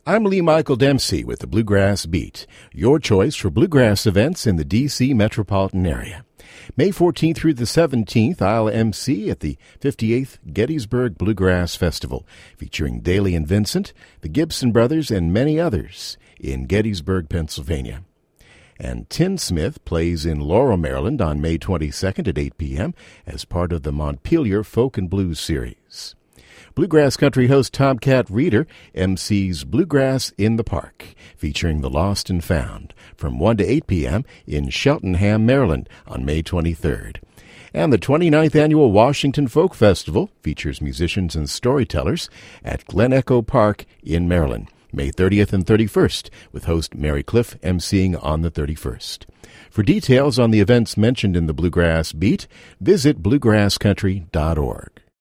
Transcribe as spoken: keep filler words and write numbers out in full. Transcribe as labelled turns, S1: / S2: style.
S1: I'm Lee Michael Dempsey with the Bluegrass Beat, your choice for bluegrass events in the D C metropolitan area. May fourteenth through the seventeenth, I'll emcee at the fifty-eighth Gettysburg Bluegrass Festival, featuring Daly and Vincent, the Gibson Brothers, and many others in Gettysburg, Pennsylvania. And Tinsmith plays in Laurel, Maryland on May twenty-second at eight p.m. as part of the Montpelier Folk and Blues Series. Bluegrass Country host Tomcat Reeder emcees Bluegrass in the Park, featuring the Lost and Found, from one to eight p.m. in Cheltenham, Maryland on May twenty-third. And the twenty-ninth Annual Washington Folk Festival features musicians and storytellers at Glen Echo Park in Maryland, May thirtieth and thirty-first, with host Mary Cliff emceeing on the thirty-first. For details on the events mentioned in the Bluegrass Beat, visit bluegrass country dot org.